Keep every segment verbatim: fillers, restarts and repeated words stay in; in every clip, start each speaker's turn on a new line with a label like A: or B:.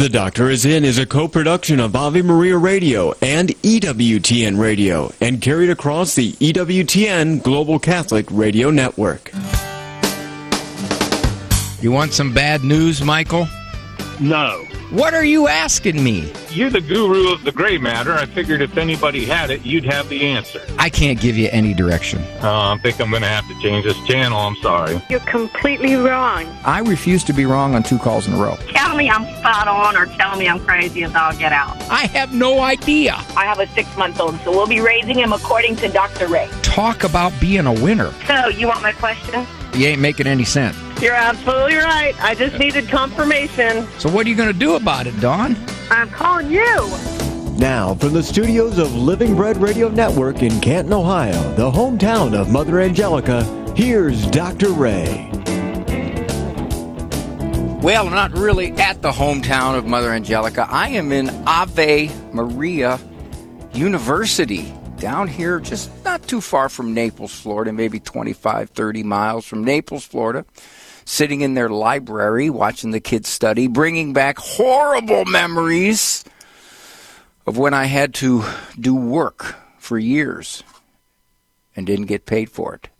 A: The Doctor Is In is a co-production of Ave Maria Radio and E W T N Radio and carried across the E W T N Global Catholic Radio Network.
B: You want some bad news, Michael?
C: No.
B: What are you asking me?
C: You're the guru of the gray matter. I figured if anybody had it, you'd have the answer.
B: I can't give you any direction.
C: Oh, I think I'm going to have to change this channel. I'm sorry.
D: You're completely wrong.
B: I refuse to be wrong on two calls in a row.
E: Tell me I'm spot on or tell me I'm crazy as I'll get out.
B: I have no idea.
E: I have a six-month-old, so we'll be raising him according to Doctor Ray.
B: Talk about being a winner.
E: So, you want my question?
B: You ain't making any sense.
D: You're absolutely right. I just needed confirmation.
B: So what are you going to do about it, Dawn?
D: I'm calling you.
A: Now, from the studios of Living Bread Radio Network in Canton, Ohio, the hometown of Mother Angelica, here's Doctor Ray.
B: Well, I'm not really at the hometown of Mother Angelica. I am in Ave Maria University, down here just not too far from Naples, Florida, maybe twenty-five, thirty miles from Naples, Florida, sitting in their library, watching the kids study, bringing back horrible memories of when I had to do work for years and didn't get paid for it.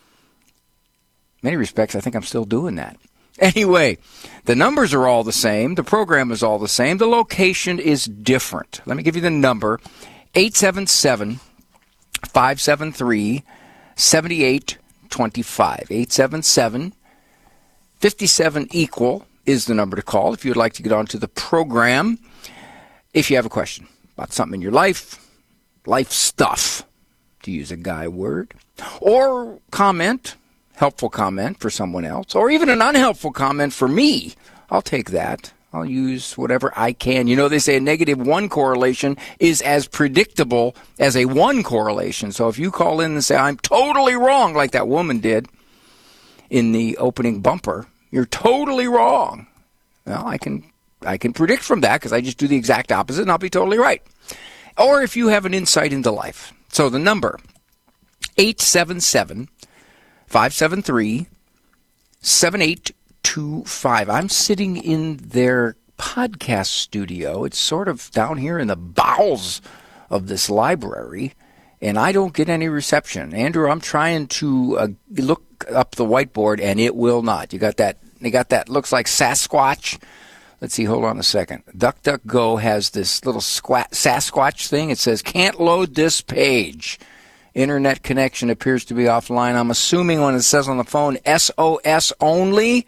B: In many respects, I think I'm still doing that. Anyway, the numbers are all the same. The program is all the same. The location is different. Let me give you the number, eight seven seven, five seven three, seven eight two five. eight seven seven, five seven, equal is the number to call if you'd like to get onto the program. If you have a question about something in your life, life stuff, to use a guy word, or comment, helpful comment for someone else, or even an unhelpful comment for me, I'll take that. I'll use whatever I can. You know, they say a negative one correlation is as predictable as a one correlation. So if you call in and say, I'm totally wrong, like that woman did in the opening bumper, you're totally wrong. Well, I can I can predict from that because I just do the exact opposite and I'll be totally right. Or if you have an insight into life. So the number, eight seven seven, five seven three, seven eight two five. I'm sitting in their podcast studio. It's sort of down here in the bowels of this library, and I don't get any reception. Andrew, I'm trying to uh, look up the whiteboard, and it will not. You got that? You got that? Looks like Sasquatch. Let's see. Hold on a second. DuckDuckGo has this little squat Sasquatch thing. It says can't load this page. Internet connection appears to be offline. I'm assuming when it says on the phone S O S only,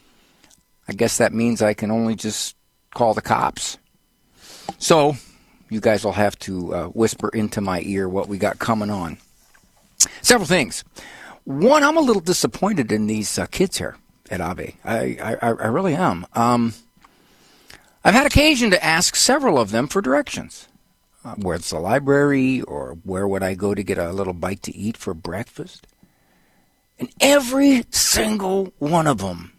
B: I guess that means I can only just call the cops. So you guys will have to uh, whisper into my ear what we got coming on. Several things. One, I'm a little disappointed in these uh, kids here at Ave. I, I, I really am. Um, I've had occasion to ask several of them for directions. Uh, where's the library, or where would I go to get a little bite to eat for breakfast? And every single one of them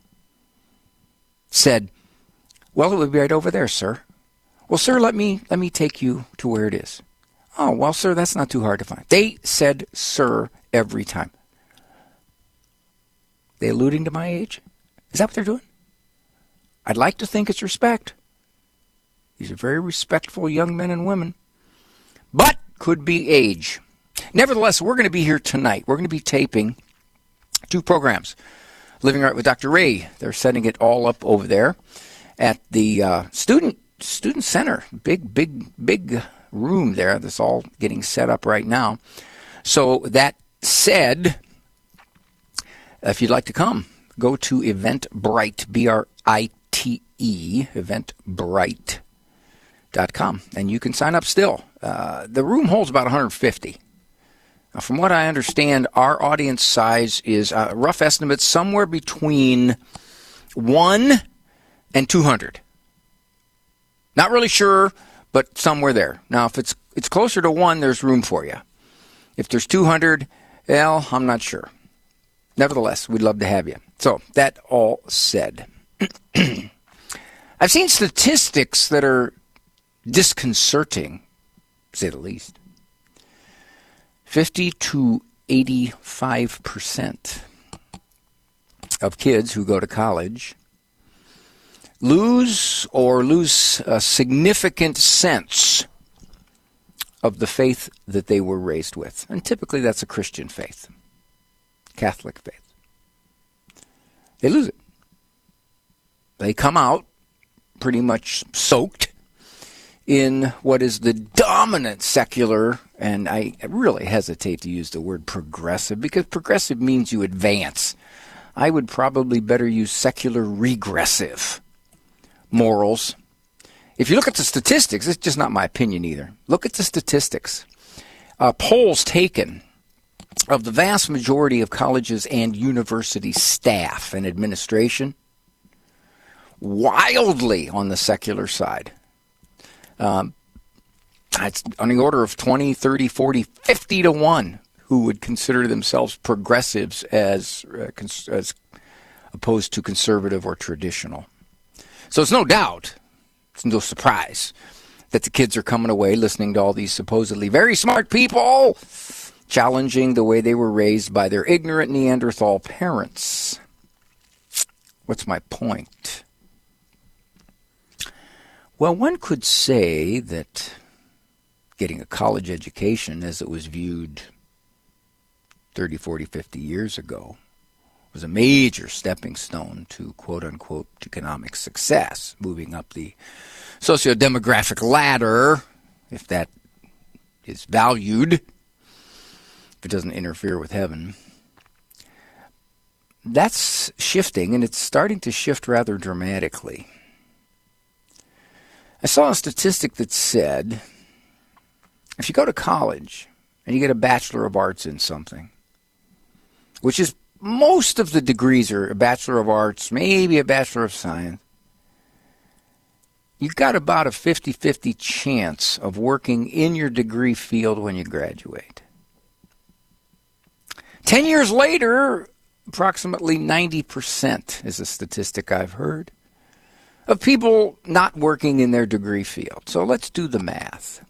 B: said, well, it would be right over there, sir. Well, sir, let me let me take you to where it is. Oh, well, sir, that's not too hard to find. They said, sir, every time. They alluding to my age? Is that what they're doing? I'd like to think it's respect. These are very respectful young men and women. But could be age. Nevertheless, we're going to be here tonight. We're going to be taping two programs. Living Right with Doctor Ray. They're setting it all up over there at the uh, student student center. Big, big, big room there that's all getting set up right now. So that said, if you'd like to come, go to Eventbrite, B R I T E, Eventbrite dot com, and you can sign up still. Uh, the room holds about one hundred fifty. Now, from what I understand, our audience size is a uh, rough estimate somewhere between one and two hundred. Not really sure, but somewhere there. Now, if it's it's closer to one, there's room for you. If there's two hundred, well, I'm not sure. Nevertheless, we'd love to have you. So, that all said. I've seen statistics that are disconcerting, to say the least. fifty to eighty-five percent of kids who go to college lose or lose a significant sense of the faith that they were raised with. And typically that's a Christian faith, Catholic faith. They lose it. They come out pretty much soaked in what is the dominant secular, and I really hesitate to use the word progressive because progressive means you advance. I would probably better use secular regressive morals. If you look at the statistics, it's just not my opinion either. Look at the statistics. Uh, polls taken of the vast majority of colleges and university staff and administration, wildly on the secular side. Um, it's on the order of twenty, thirty, forty, fifty to one who would consider themselves progressives as, uh, cons- as opposed to conservative or traditional. So it's no doubt, it's no surprise that the kids are coming away listening to all these supposedly very smart people challenging the way they were raised by their ignorant Neanderthal parents. What's my point? Well, one could say that getting a college education as it was viewed thirty, forty, fifty years ago was a major stepping stone to quote-unquote economic success, moving up the socio-demographic ladder, if that is valued, if it doesn't interfere with heaven. That's shifting, and it's starting to shift rather dramatically. I saw a statistic that said if you go to college and you get a Bachelor of Arts in something, which is most of the degrees are a Bachelor of Arts, maybe a Bachelor of Science, you've got about a fifty-fifty chance of working in your degree field when you graduate. Ten years later, approximately ninety percent is a statistic I've heard of people not working in their degree field. So let's do the math.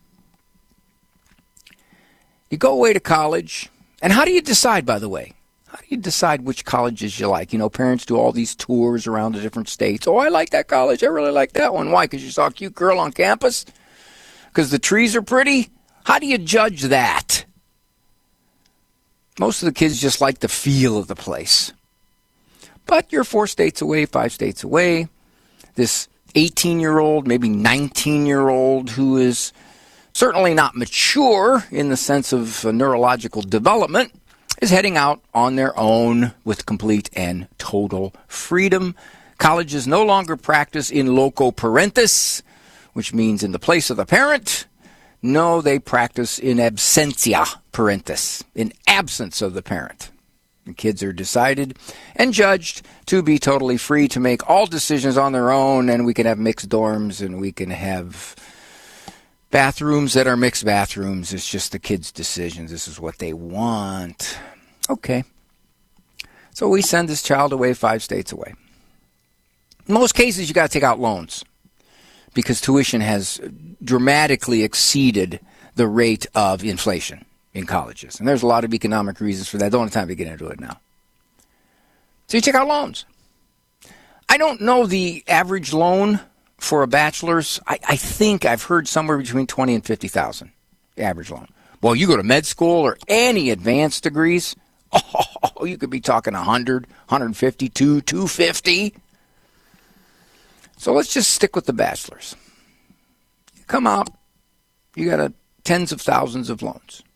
B: You go away to college, and how do you decide, by the way? How do you decide which colleges you like? You know, parents do all these tours around the different states. Oh, I like that college. I really like that one. Why? Because you saw a cute girl on campus? Because the trees are pretty? How do you judge that? Most of the kids just like the feel of the place. But you're four states away, five states away. This eighteen-year-old, maybe nineteen-year-old who is certainly not mature in the sense of uh, neurological development is heading out on their own with complete and total freedom. Colleges no longer practice in loco parentis, which means in the place of the parent. No, they practice in absentia parentis, in absence of the parent. The kids are decided and judged to be totally free to make all decisions on their own, and we can have mixed dorms, and we can have bathrooms that are mixed bathrooms. It's just the kids' decisions. This is what they want. Okay. So we send this child away five states away. In most cases, you got to take out loans because tuition has dramatically exceeded the rate of inflation in colleges. And there's a lot of economic reasons for that. I don't have time to get into it now. So you take out loans. I don't know the average loan for a bachelor's. I, I think I've heard somewhere between twenty and fifty thousand average loan. Well, you go to med school or any advanced degrees, oh, you could be talking one hundred, one fifty, two, two fifty. So let's just stick with the bachelor's. You come out, you got a tens of thousands of loans.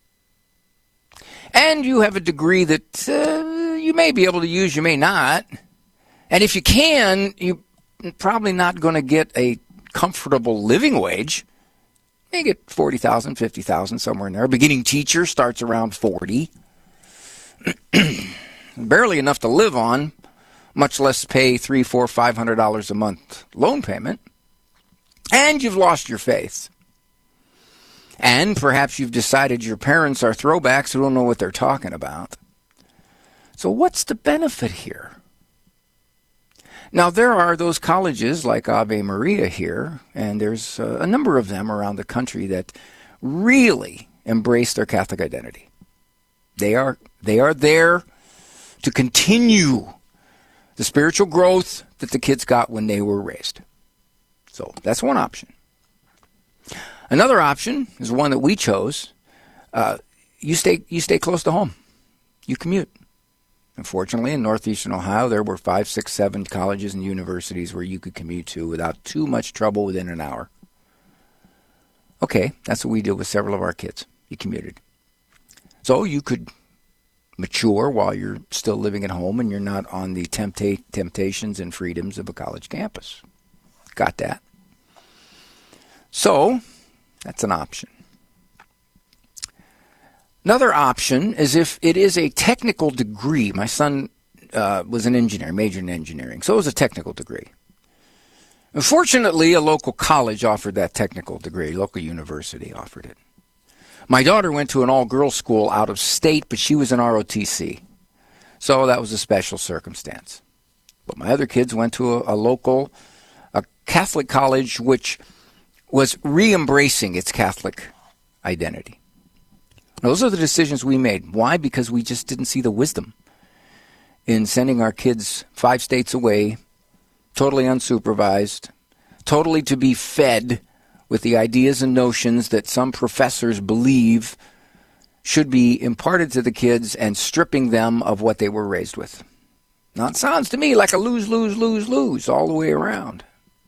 B: And you have a degree that uh, you may be able to use, you may not. And if you can, you're probably not going to get a comfortable living wage. You get forty thousand dollars, fifty thousand dollars, somewhere in there. A beginning teacher starts around forty. Barely enough to live on, much less pay three, four, five hundred dollars a month loan payment. And you've lost your faith. And perhaps you've decided your parents are throwbacks who don't know what they're talking about. So what's the benefit here? Now, there are those colleges like Ave Maria here, and there's uh, a number of them around the country that really embrace their Catholic identity. They are, they are there to continue the spiritual growth that the kids got when they were raised. So that's one option. Another option is one that we chose. Uh, you stay you stay close to home. You commute. Unfortunately, in northeastern Ohio, there were five, six, seven colleges and universities where you could commute to without too much trouble within an hour. Okay, that's what we did with several of our kids. You commuted. So you could mature while you're still living at home and you're not on the tempta- temptations and freedoms of a college campus. Got that? So, that's an option. Another option is if it is a technical degree. My son uh, was an engineer, majored in engineering, so it was a technical degree. Unfortunately, a local college offered that technical degree. A local university offered it. My daughter went to an all-girls school out of state, but she was an R O T C. So that was a special circumstance. But my other kids went to a, a local a Catholic college, which was re-embracing its Catholic identity. Those are the decisions we made. Why? Because we just didn't see the wisdom in sending our kids five states away, totally unsupervised, totally to be fed with the ideas and notions that some professors believe should be imparted to the kids and stripping them of what they were raised with. Now, it sounds to me like a lose, lose, lose, lose all the way around.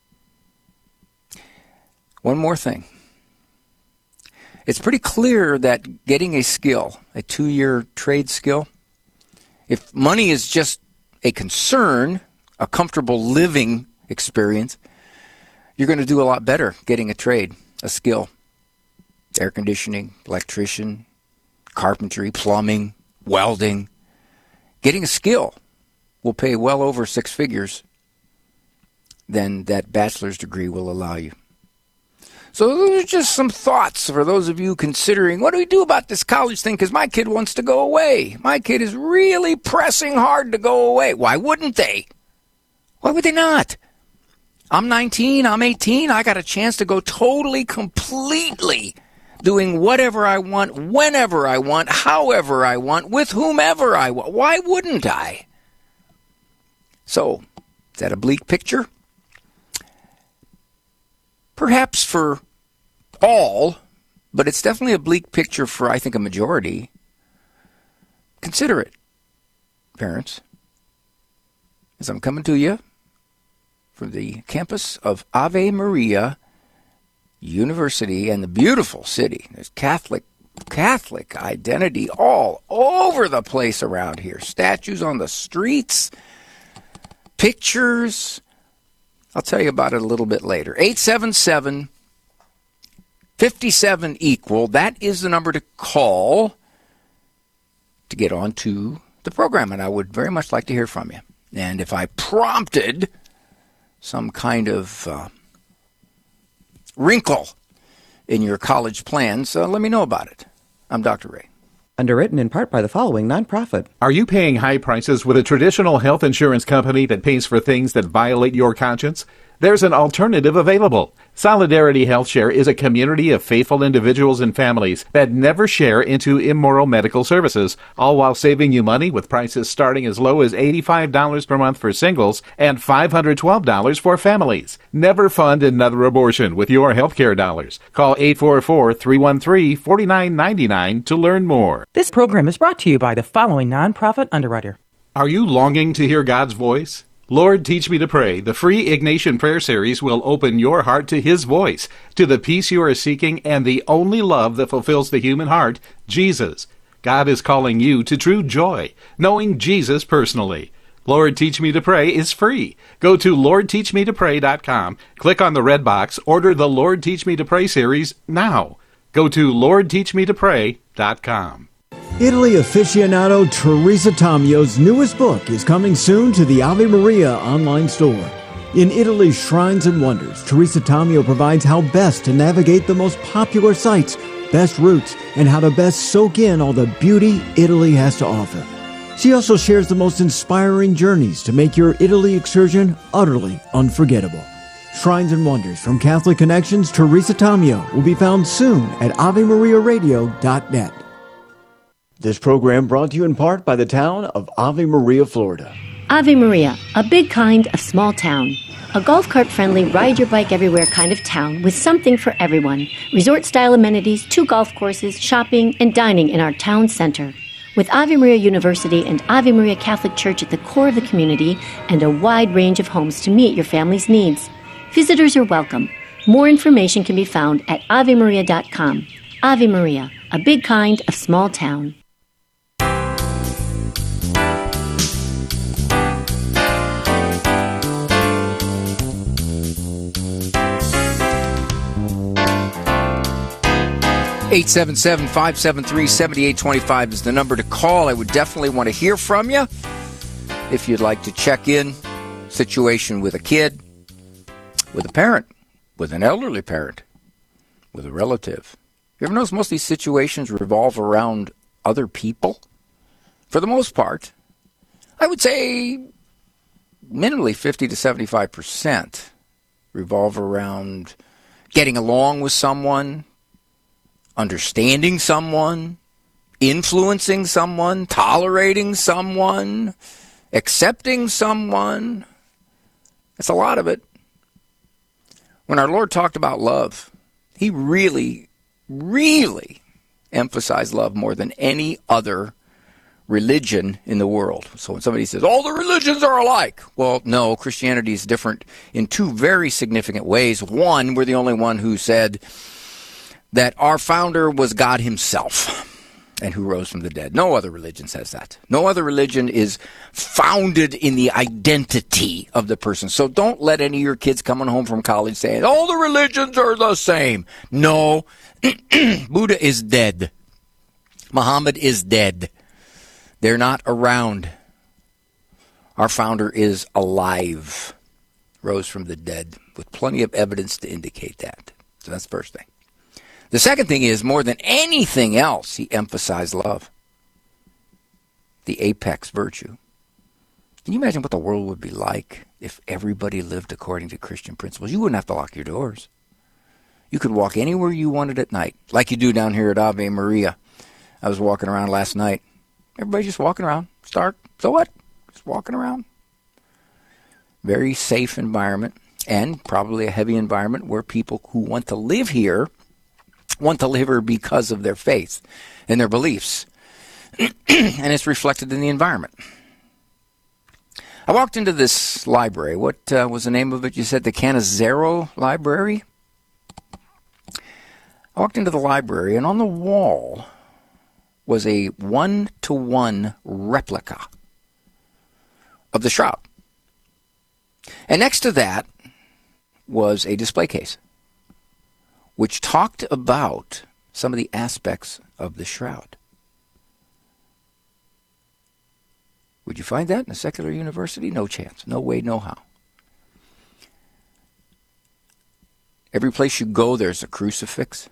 B: One more thing. It's pretty clear that getting a skill, a two-year trade skill, if money is just a concern, a comfortable living experience, you're going to do a lot better getting a trade, a skill. Air conditioning, electrician, carpentry, plumbing, welding. Getting a skill will pay well over six figures than that bachelor's degree will allow you. So those are just some thoughts for those of you considering, what do we do about this college thing? Because my kid wants to go away. My kid is really pressing hard to go away. Why wouldn't they? Why would they not? I'm nineteen, I'm eighteen, I got a chance to go totally, completely doing whatever I want, whenever I want, however I want, with whomever I want. Why wouldn't I? So, is that a bleak picture? Perhaps for all, but it's definitely a bleak picture for, I think, a majority. Consider it, parents, as I'm coming to you from the campus of Ave Maria University and the beautiful city. There's Catholic, Catholic identity all over the place around here. Statues on the streets, pictures. I'll tell you about it a little bit later. eight seven seven, five seven, equal. That is the number to call to get onto the program, and I would very much like to hear from you. And if I prompted some kind of uh, wrinkle in your college plans, uh, let me know about it. I'm Doctor Ray.
F: Underwritten in part by the following nonprofit.
G: Are you paying high prices with a traditional health insurance company that pays for things that violate your conscience? There's an alternative available. Solidarity HealthShare is a community of faithful individuals and families that never share into immoral medical services, all while saving you money with prices starting as low as eighty-five dollars per month for singles and five hundred twelve dollars for families. Never fund another abortion with your healthcare dollars. Call eight four four, three one three, four nine nine nine to learn more.
F: This program is brought to you by the following nonprofit underwriter.
G: Are you longing to hear God's voice? Lord, Teach Me to Pray, the free Ignatian Prayer Series will open your heart to His voice, to the peace you are seeking, and the only love that fulfills the human heart, Jesus. God is calling you to true joy, knowing Jesus personally. Lord, Teach Me to Pray is free. Go to lord teach me to pray dot com, click on the red box, order the Lord, Teach Me to Pray series now. Go to lord teach me to pray dot com.
H: Italy aficionado Teresa Tomio's newest book is coming soon to the Ave Maria online store. In Italy's Shrines and Wonders, Teresa Tomio provides how best to navigate the most popular sites, best routes, and how to best soak in all the beauty Italy has to offer. She also shares the most inspiring journeys to make your Italy excursion utterly unforgettable. Shrines and Wonders from Catholic Connections, Teresa Tomio will be found soon at ave maria radio dot net. This program brought to you in part by the town of Ave Maria, Florida.
I: Ave Maria, a big kind of small town. A golf cart friendly, ride your bike everywhere kind of town with something for everyone. Resort style amenities, two golf courses, shopping, and dining in our town center. With Ave Maria University and Ave Maria Catholic Church at the core of the community and a wide range of homes to meet your family's needs. Visitors are welcome. More information can be found at ave maria dot com. Ave Maria, a big kind of small town.
B: eight seven seven, five seven three, seven eight two five is the number to call. I would definitely want to hear from you if you'd like to check in. Situation with a kid, with a parent, with an elderly parent, with a relative. You ever notice most of these situations revolve around other people? For the most part, I would say minimally fifty to seventy-five percent revolve around getting along with someone, understanding someone, influencing someone, tolerating someone, accepting someone. That's a lot of it. When our Lord talked about love, he really, really emphasized love more than any other religion in the world. So when somebody says, all the religions are alike, well, no, Christianity is different in two very significant ways. One, we're the only one who said that our founder was God himself and who rose from the dead. No other religion says that. No other religion is founded in the identity of the person. So don't let any of your kids coming home from college saying, all the religions are the same. No, Buddha is dead. Muhammad is dead. They're not around. Our founder is alive, rose from the dead, with plenty of evidence to indicate that. So that's the first thing. The second thing is, more than anything else, he emphasized love, the apex virtue. Can you imagine what the world would be like if everybody lived according to Christian principles? You wouldn't have to lock your doors. You could walk anywhere you wanted at night, like you do down here at Ave Maria. I was walking around last night. Everybody just walking around. It's dark. So what? Just walking around. Very safe environment, and probably a heavy environment where people who want to live here want to live here because of their faith and their beliefs. And it's reflected in the environment. I walked into this library. What uh, was the name of it? You said the Canizaro Library? I walked into the library, and on the wall was a one-to-one replica of the shroud. And next to that was a display case, which talked about some of the aspects of the shroud. Would you find that in a secular university? No chance. No way, no how. Every place you go, there's a crucifix,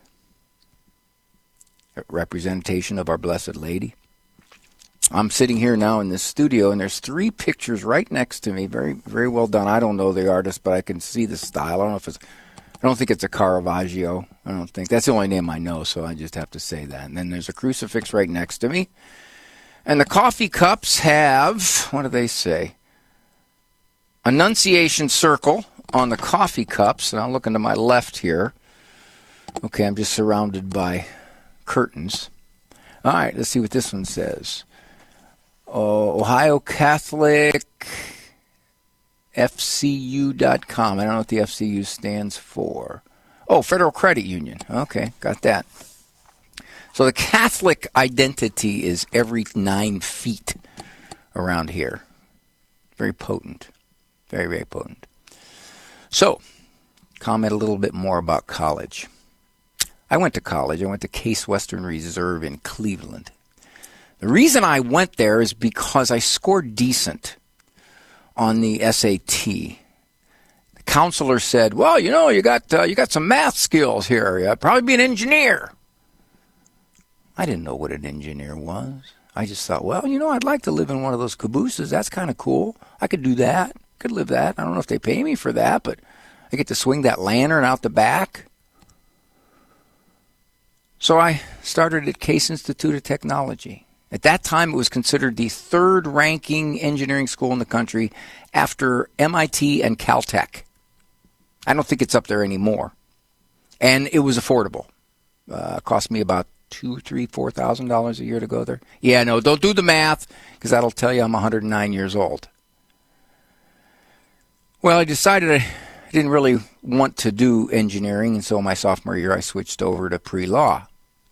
B: a representation of our Blessed Lady. I'm sitting here now in this studio, and there's three pictures right next to me. Very, very well done. I don't know the artist, but I can see the style. I don't know if it's I don't think it's a Caravaggio. I don't think. That's the only name I know, so I just have to say that. And then there's a crucifix right next to me. And the coffee cups have, what do they say? Annunciation circle on the coffee cups. And I'm looking to my left here. Okay, I'm just surrounded by curtains. All right, let's see what this one says. Oh, Ohio Catholic F C U dot com. I don't know what the F C U stands for. Oh, Federal Credit Union. Okay, got that. So the Catholic identity is every nine feet around here. Very potent. Very, very potent. So, comment a little bit more about college. I went to college. I went to Case Western Reserve in Cleveland. The reason I went there is because I scored decent on the S A T. The counselor said, well, you know, you got uh, you got some math skills here. You'd probably be an engineer. I didn't know what an engineer was. I just thought, well, you know, I'd like to live in one of those cabooses. That's kind of cool. I could do that. Could live that. I don't know if they pay me for that, but I get to swing that lantern out the back. So I started at Case Institute of Technology. At that time, it was considered the third-ranking engineering school in the country after M I T and Caltech. I don't think it's up there anymore. And it was affordable. Uh, it cost me about two, three, four thousand dollars a year to go there. Yeah, no, don't do the math, because that'll tell you I'm one hundred nine years old. Well, I decided I didn't really want to do engineering, and so my sophomore year I switched over to pre-law.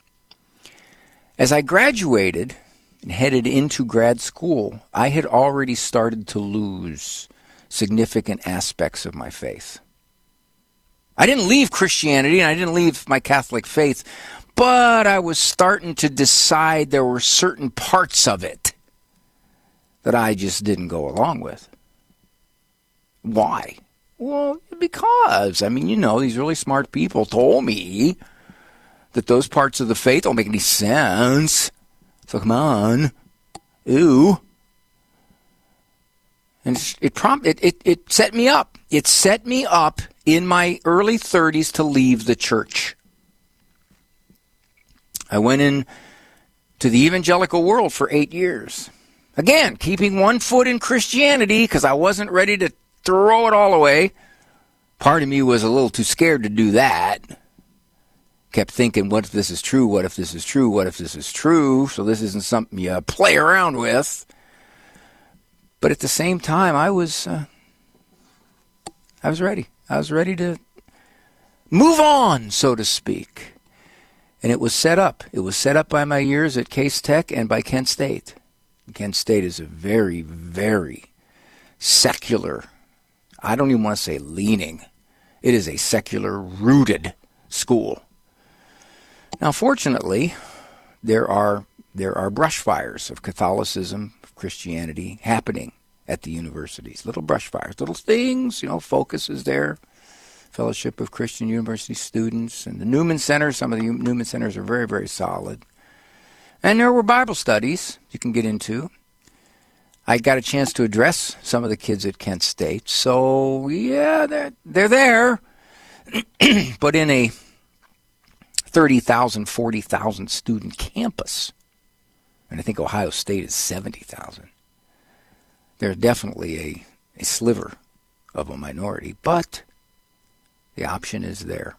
B: As I graduated and headed into grad school, I had already started to lose significant aspects of my faith. I didn't leave Christianity and I didn't leave my Catholic faith, but I was starting to decide there were certain parts of it that I just didn't go along with. Why? Well, because, I mean, you know, these really smart people told me that those parts of the faith don't make any sense. So come on. Ew. And it prompt it, it it set me up. It set me up in my early thirties to leave the church. I went in to the evangelical world for eight years. Again, keeping one foot in Christianity because I wasn't ready to throw it all away. Part of me was a little too scared to do that. Kept thinking, what if this is true? What if this is true? What if this is true? So this isn't something you play around with. But at the same time, I was, uh, I was ready. I was ready to move on, so to speak. And it was set up. It was set up by my years at Case Tech and by Kent State. Kent State is a very, very secular, I don't even want to say leaning. It is a secular rooted school. Now, fortunately, there are there are brush fires of Catholicism, of Christianity happening at the universities. Little brush fires, little things, you know, Focus is there. Fellowship of Christian University Students, and the Newman Center. Some of the Newman Centers are very, very solid. And there were Bible studies you can get into. I got a chance to address some of the kids at Kent State. So, yeah, they're, they're there. But in a thirty thousand, forty thousand student campus, and I think Ohio State is seventy thousand, there's definitely a, a sliver of a minority. But the option is there.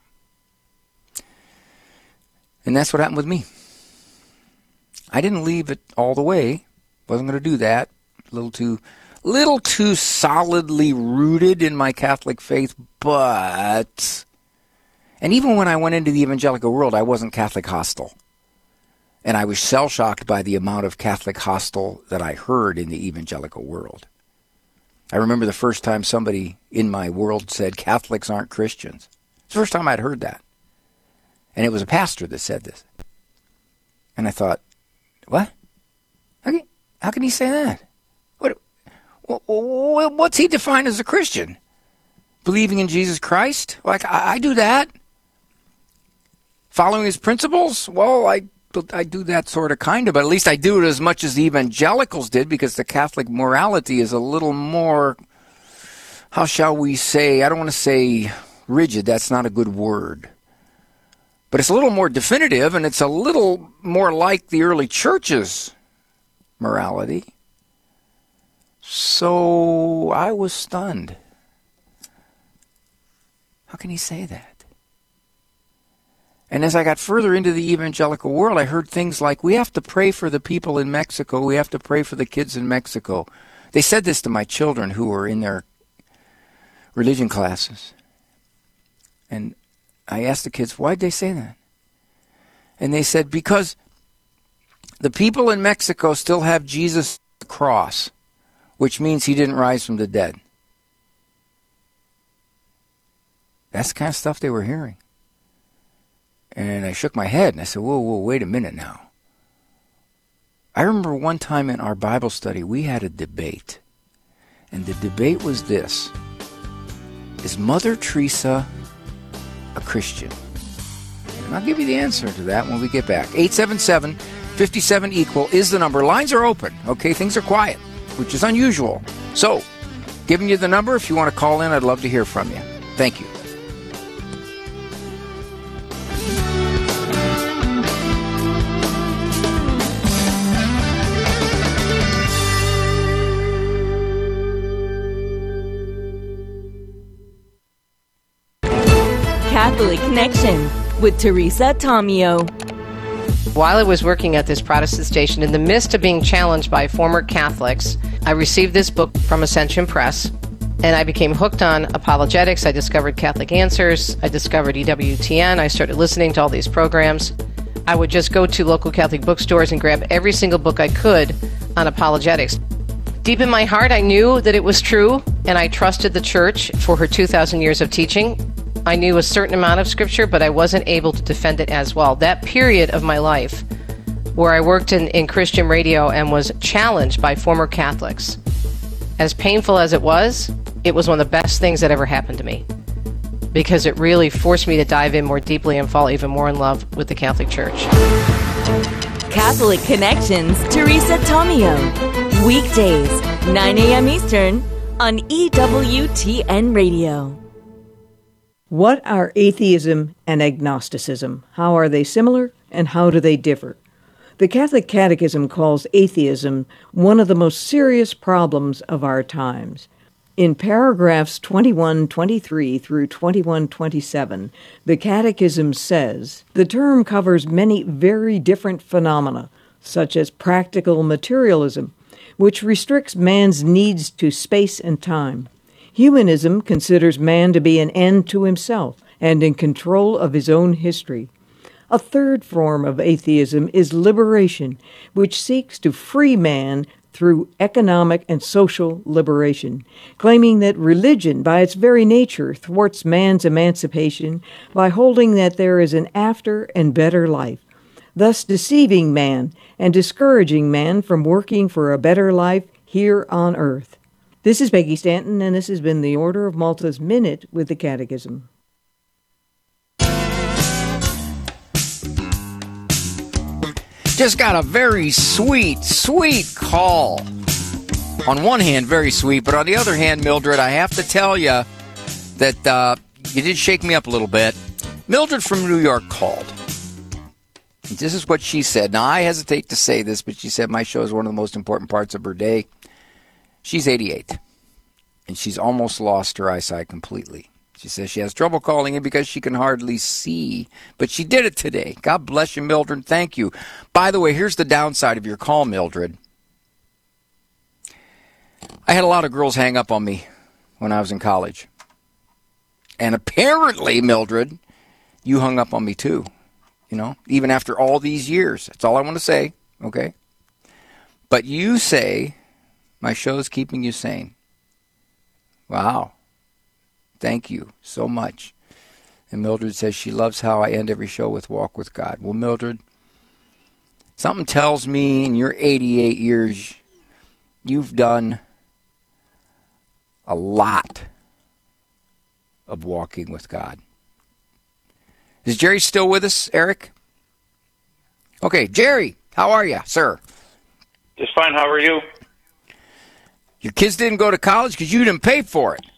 B: And that's what happened with me. I didn't leave it all the way. Wasn't going to do that. A little too, little too solidly rooted in my Catholic faith, but, and even when I went into the evangelical world, I wasn't Catholic hostile. And I was shell-shocked by the amount of Catholic hostile that I heard in the evangelical world. I remember the first time somebody in my world said Catholics aren't Christians. It's the first time I'd heard that. And it was a pastor that said this. And I thought, what? How can, how can he say that? What, what's he defined as a Christian? Believing in Jesus Christ? Like, I, I do that. Following his principles? Well, I, I do that sort of kind of, but at least I do it as much as the evangelicals did, because the Catholic morality is a little more, how shall we say, I don't want to say rigid, that's not a good word. But it's a little more definitive, and it's a little more like the early church's morality. So I was stunned. How can he say that? And as I got further into the evangelical world, I heard things like, we have to pray for the people in Mexico. We have to pray for the kids in Mexico. They said this to my children who were in their religion classes. And I asked the kids, why'd they say that? And they said, because the people in Mexico still have Jesus on the cross, which means he didn't rise from the dead. That's the kind of stuff they were hearing. And I shook my head and I said, whoa, whoa, wait a minute now. I remember one time in our Bible study, we had a debate. And the debate was this: is Mother Teresa a Christian? And I'll give you the answer to that when we get back. eight seven seven, five seven, equal is the number. Lines are open, okay? Things are quiet, which is unusual. So, giving you the number, if you want to call in, I'd love to hear from you. Thank you.
J: Catholic Connection with Teresa Tomeo.
K: While I was working at this Protestant station, in the midst of being challenged by former Catholics, I received this book from Ascension Press, and I became hooked on apologetics. I discovered Catholic Answers. I discovered E W T N. I started listening to all these programs. I would just go to local Catholic bookstores and grab every single book I could on apologetics. Deep in my heart, I knew that it was true, and I trusted the Church for her two thousand years of teaching. I knew a certain amount of Scripture, but I wasn't able to defend it as well. That period of my life where I worked in, in Christian radio and was challenged by former Catholics, as painful as it was, it was one of the best things that ever happened to me, because it really forced me to dive in more deeply and fall even more in love with the Catholic Church.
J: Catholic Connections, Teresa Tomeo. Weekdays, nine a.m. Eastern on E W T N Radio.
L: What are atheism and agnosticism? How are they similar, and how do they differ? The Catholic Catechism calls atheism one of the most serious problems of our times. In paragraphs twenty-one twenty-three through twenty-one twenty-seven, the Catechism says, the term covers many very different phenomena, such as practical materialism, which restricts man's needs to space and time. Humanism considers man to be an end to himself and in control of his own history. A third form of atheism is liberation, which seeks to free man through economic and social liberation, claiming that religion, by its very nature, thwarts man's emancipation by holding that there is an after and better life, thus deceiving man and discouraging man from working for a better life here on earth. This is Peggy Stanton, and this has been the Order of Malta's Minute with the Catechism.
B: Just got a very sweet, sweet call. On one hand, very sweet, but on the other hand, Mildred, I have to tell you that uh, you did shake me up a little bit. Mildred from New York called. This is what she said. Now, I hesitate to say this, but she said my show is one of the most important parts of her day. She's eighty-eight, and she's almost lost her eyesight completely. She says she has trouble calling in because she can hardly see, but she did it today. God bless you, Mildred. Thank you. By the way, here's the downside of your call, Mildred. I had a lot of girls hang up on me when I was in college. And apparently, Mildred, you hung up on me too. You know, even after all these years. That's all I want to say, okay? But you say my show's keeping you sane. Wow. Thank you so much. And Mildred says she loves how I end every show with Walk with God. Well, Mildred, something tells me in your eighty-eight years, you've done a lot of walking with God. Is Jerry still with us, Eric? Okay, Jerry, how are you, sir?
M: Just fine. How are you?
B: Your kids didn't go to college because you didn't pay for it.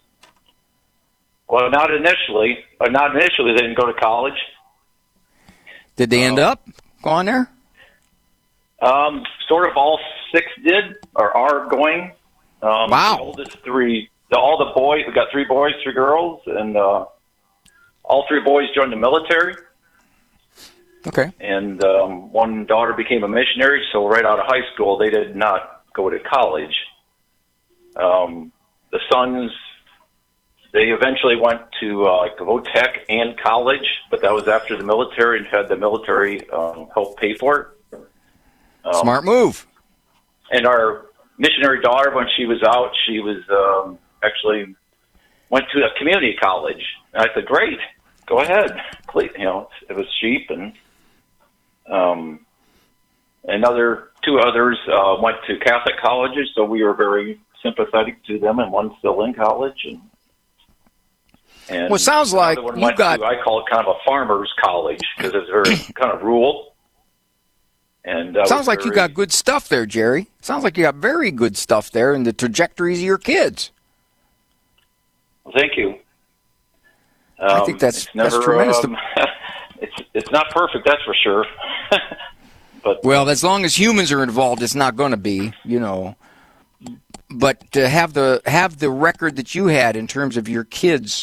M: Well, not initially. Or not initially, they didn't go to college.
B: Did they end up going there?
M: Um, sort of all six did, or are going. Um,
B: wow.
M: The oldest three, the, all the boys, we got three boys, three girls, and uh, all three boys joined the military.
B: Okay.
M: And um, one daughter became a missionary, so right out of high school, they did not go to college. Um, the sons, they eventually went to uh, like Votech and college, but that was after the military and had the military um, help pay for it. Um,
B: Smart move.
M: And our missionary daughter, when she was out, she was um, actually went to a community college. And I said, "Great, go ahead." Please, you know, it was cheap, and um, another two others uh, went to Catholic colleges, so we were very sympathetic to them, and one's still in college. And, and
B: well, it sounds like you got...
M: To, I call it kind of a farmer's college because it's very kind of rural. And uh,
B: sounds like
M: very,
B: you got good stuff there, Jerry. Sounds like you got very good stuff there in the trajectories of your kids.
M: Well, thank you.
B: Um, I think that's,
M: it's never,
B: that's tremendous.
M: Um, it's it's not perfect, that's for sure. But
B: well, as long as humans are involved, it's not going to be, you know. But to have the have the record that you had in terms of your kids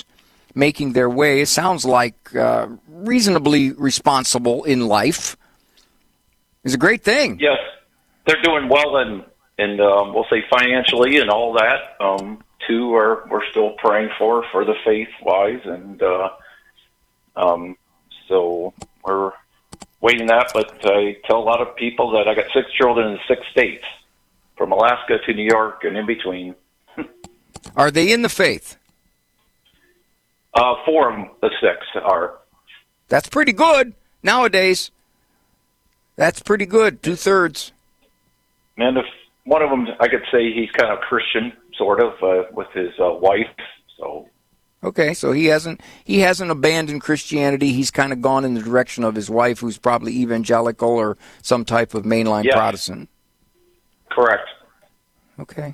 B: making their way. It sounds like uh, reasonably responsible in life. It's a great thing.
M: Yes, they're doing well in, in um, we'll say financially and all that. Um, two are we're still praying for for the faith wise, and uh, um, so we're waiting that. But I tell a lot of people that I got six children in six states, from Alaska to New York and in between.
B: Are they in the faith?
M: Uh, four of the six are.
B: That's pretty good nowadays. That's pretty good. Two thirds.
M: And if one of them, I could say he's kind of Christian, sort of, uh, with his uh, wife. So.
B: Okay, so he hasn't he hasn't abandoned Christianity. He's kind of gone in the direction of his wife, who's probably evangelical or some type of mainline
M: Yes.
B: Protestant.
M: Correct.
B: Okay.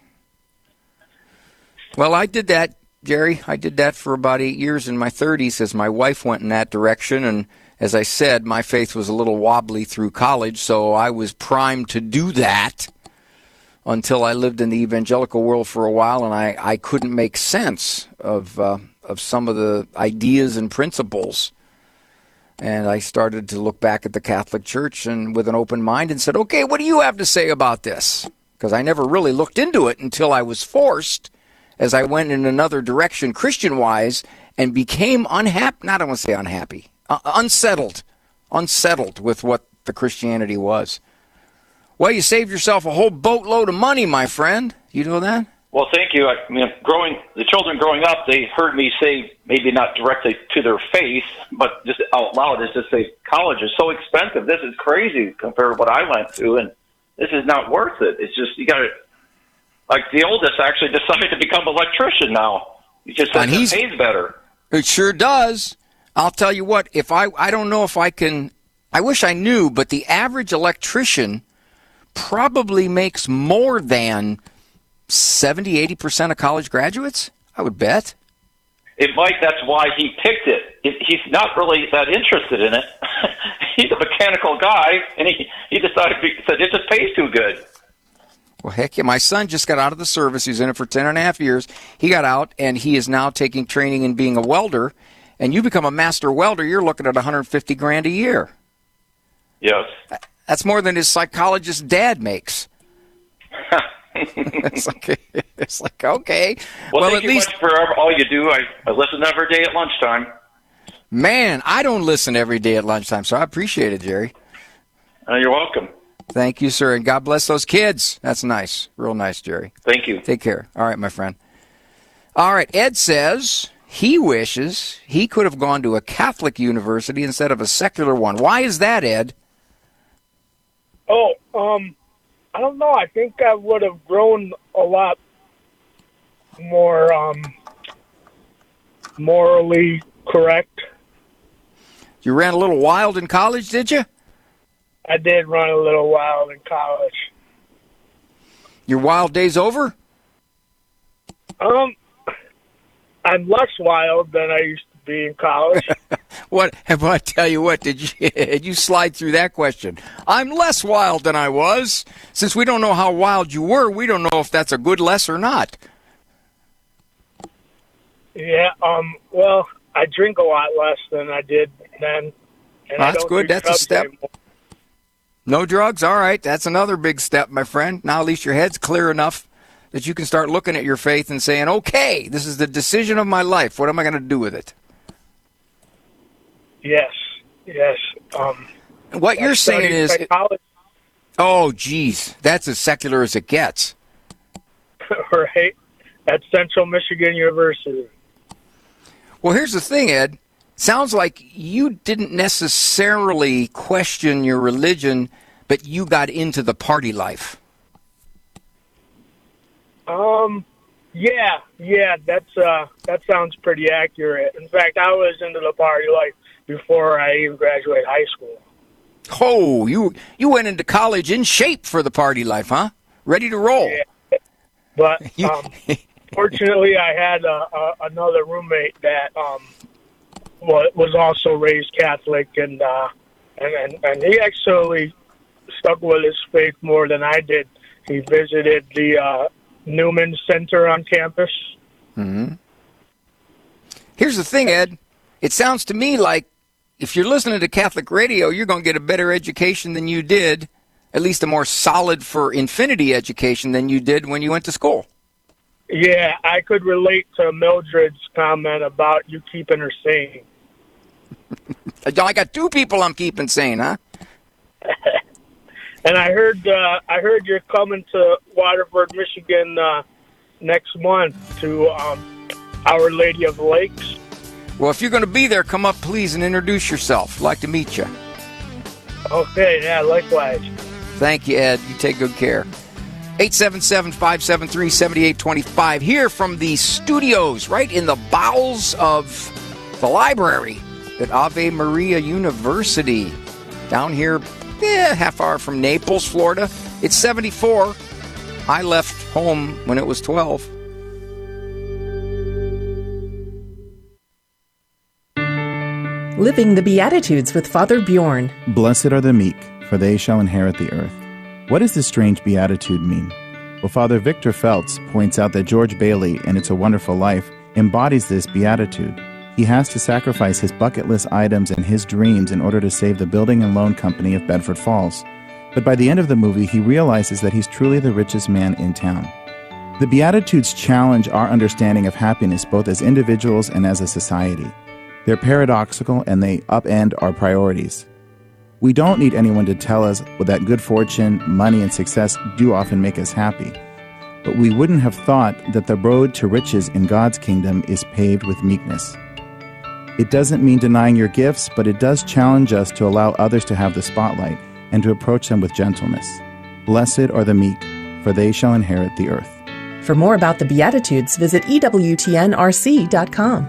B: Well, I did that, Jerry. I did that for about eight years in my thirties as my wife went in that direction. And as I said, my faith was a little wobbly through college, so I was primed to do that until I lived in the evangelical world for a while, and I, I couldn't make sense of uh, of some of the ideas and principles. And I started to look back at the Catholic Church and with an open mind and said, okay, what do you have to say about this? Because I never really looked into it until I was forced, as I went in another direction Christian-wise and became unhappy, not I want to say unhappy, uh, unsettled, unsettled with what the Christianity was. Well, you saved yourself a whole boatload of money, my friend. You know that?
M: Well, thank you. I mean, growing the children growing up, they heard me say, maybe not directly to their face, but just out loud, is just say, college is so expensive. This is crazy compared to what I went to, and this is not worth it. It's just, you got to, like the oldest actually decided to become an electrician now. He just said it pays better.
B: It sure does. I'll tell you what, if I, I don't know if I can, I wish I knew, but the average electrician probably makes more than seventy, eighty percent of college graduates, I would bet.
M: It might, that's why he picked it. it he's not really that interested in it. He's a mechanical guy, and he, he decided, he said, it just pays too good.
B: Well, heck yeah, my son just got out of the service. He was in it for ten and a half years. He got out, and he is now taking training in being a welder. And you become a master welder, you're looking at one hundred fifty grand a year.
M: Yes.
B: That's more than his psychologist dad makes. it's, like, it's like, okay.
M: Well,
B: well
M: thank
B: at
M: you
B: least
M: much for all you do. I, I listen every day at lunchtime.
B: Man, I don't listen every day at lunchtime, so I appreciate it, Jerry.
M: Uh, you're welcome.
B: Thank you, sir, and God bless those kids. That's nice. Real nice, Jerry.
M: Thank you.
B: Take care. All right, my friend. All right, Ed says he wishes he could have gone to a Catholic university instead of a secular one. Why is that, Ed?
N: Oh, um, I don't know. I think I would have grown a lot more um, morally correct.
B: You ran a little wild in college, did you?
N: I did run a little wild in college.
B: Your wild days over?
N: Um, I'm less wild than I used to be in college.
B: What? Well, I tell you what, did you did you slide through that question? I'm less wild than I was. Since we don't know how wild you were, we don't know if that's a good less or not.
N: Yeah. Um. Well, I drink a lot less than I did then. And
B: Well,
N: I
B: that's
N: don't
B: good.
N: do
B: That's a
N: drugs
B: step.
N: anymore.
B: No drugs? All right. That's another big step, my friend. Now at least your head's clear enough that you can start looking at your faith and saying, okay, this is the decision of my life. What am I going to do with it?
N: Yes. Yes. Um.
B: What
N: I
B: you're saying
N: studied
B: is,
N: psychology,
B: oh, geez, that's as secular as it gets.
N: right, at Central Michigan University.
B: Well, here's the thing, Ed. Sounds like you didn't necessarily question your religion, but you got into the party life.
N: Um, yeah, yeah, that's uh, that sounds pretty accurate. In fact, I was into the party life before I even graduated high school.
B: Oh, you you went into college in shape for the party life, huh? Ready to roll.
N: Yeah. But um, fortunately, I had uh, uh, another roommate that um, wa- was also raised Catholic, and, uh, and and and he actually stuck with his faith more than I did. He visited the uh, Newman Center on campus.
B: Mm-hmm. Here's the thing, Ed. It sounds to me like if you're listening to Catholic radio, you're going to get a better education than you did, at least a more solid for infinity education than you did when you went to school.
N: Yeah, I could relate to Mildred's comment about you keeping her sane.
B: I got two people I'm keeping sane, huh?
N: And I heard uh, I heard you're coming to Waterford, Michigan uh, next month to um, Our Lady of the Lakes.
B: Well, if you're going to be there, come up, please, and introduce yourself. I'd like to meet you.
N: Okay, yeah, likewise.
B: Thank you, Ed. You take good care. eight seven seven, five seven three, seven eight two five here from the studios, right in the bowels of the library at Ave Maria University. Down here, eh, half hour from Naples, Florida. It's seventy-four. I left home when it was twelve.
O: Living the Beatitudes with Father Bjorn.
P: Blessed are the meek, for they shall inherit the earth. What does this strange beatitude mean? Well, Father Victor Feltz points out that George Bailey, in It's a Wonderful Life, embodies this beatitude. He has to sacrifice his bucket list items and his dreams in order to save the building and loan company of Bedford Falls. But by the end of the movie, he realizes that he's truly the richest man in town. The Beatitudes challenge our understanding of happiness both as individuals and as a society. They're paradoxical and they upend our priorities. We don't need anyone to tell us that good fortune, money, and success do often make us happy. But we wouldn't have thought that the road to riches in God's kingdom is paved with meekness. It doesn't mean denying your gifts, but it does challenge us to allow others to have the spotlight and to approach them with gentleness. Blessed are the meek, for they shall inherit the earth.
O: For more about the Beatitudes, visit E W T N R C dot com.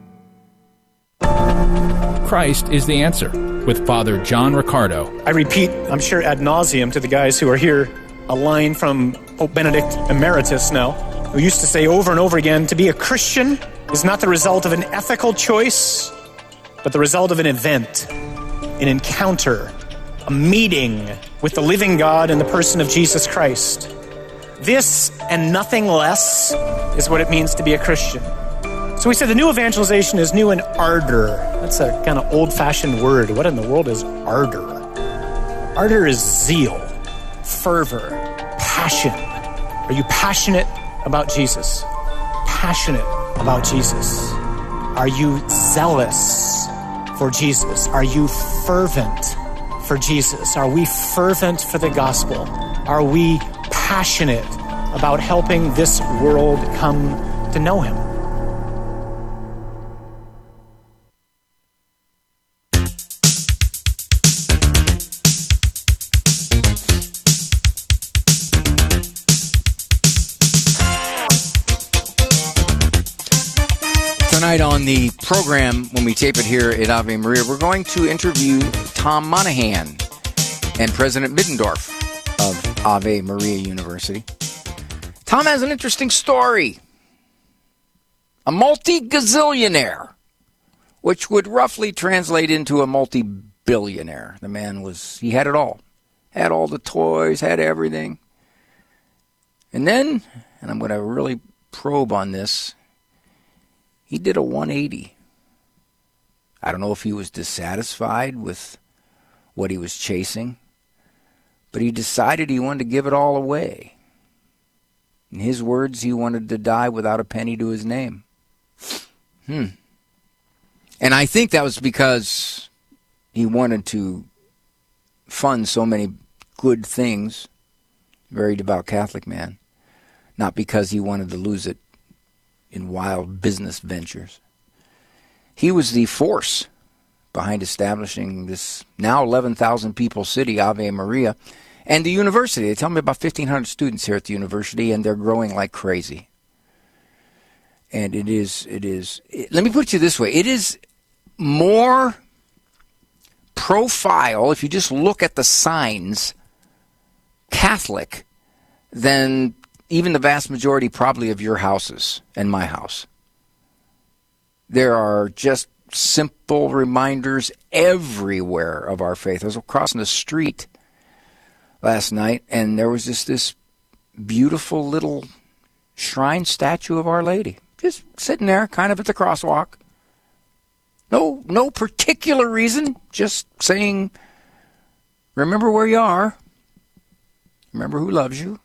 Q: Christ is the answer, with Father John Riccardo.
R: I repeat, I'm sure ad nauseum to the guys who are here, a line from Pope Benedict Emeritus now, who used to say over and over again, to be a Christian is not the result of an ethical choice, but the result of an event, an encounter, a meeting with the living God in the person of Jesus Christ. This and nothing less is what it means to be a Christian. So we said the new evangelization is new in ardor. That's a kind of old-fashioned word. What in the world is ardor? Ardor is zeal, fervor, passion. Are you passionate about Jesus? Passionate about Jesus? Are you zealous for Jesus? Are you fervent for Jesus? Are we fervent for the gospel? Are we passionate about helping this world come to know him?
B: Tonight on the program, when we tape it here at Ave Maria, we're going to interview Tom Monahan and President Middendorf of Ave Maria University. Tom has an interesting story. A multi-gazillionaire, which would roughly translate into a multi-billionaire. The man was, he had it all. Had all the toys, had everything. And then, and I'm going to really probe on this, he did a one eighty. I don't know if he was dissatisfied with what he was chasing, but he decided he wanted to give it all away. In his words, he wanted to die without a penny to his name. Hmm. And I think that was because he wanted to fund so many good things. Very devout Catholic man. Not because he wanted to lose it in wild business ventures. He was the force behind establishing this now eleven thousand people city, Ave Maria, and the university. They tell me about fifteen hundred students here at the university, and they're growing like crazy. And it is, it is, it, let me put it to you this way. It is more profile, if you just look at the signs, Catholic than even the vast majority probably of your houses and my house. There are just simple reminders everywhere of our faith. I was crossing the street last night, and there was just this beautiful little shrine statue of Our Lady, just sitting there kind of at the crosswalk. No, no particular reason, just saying, remember where you are. Remember who loves you.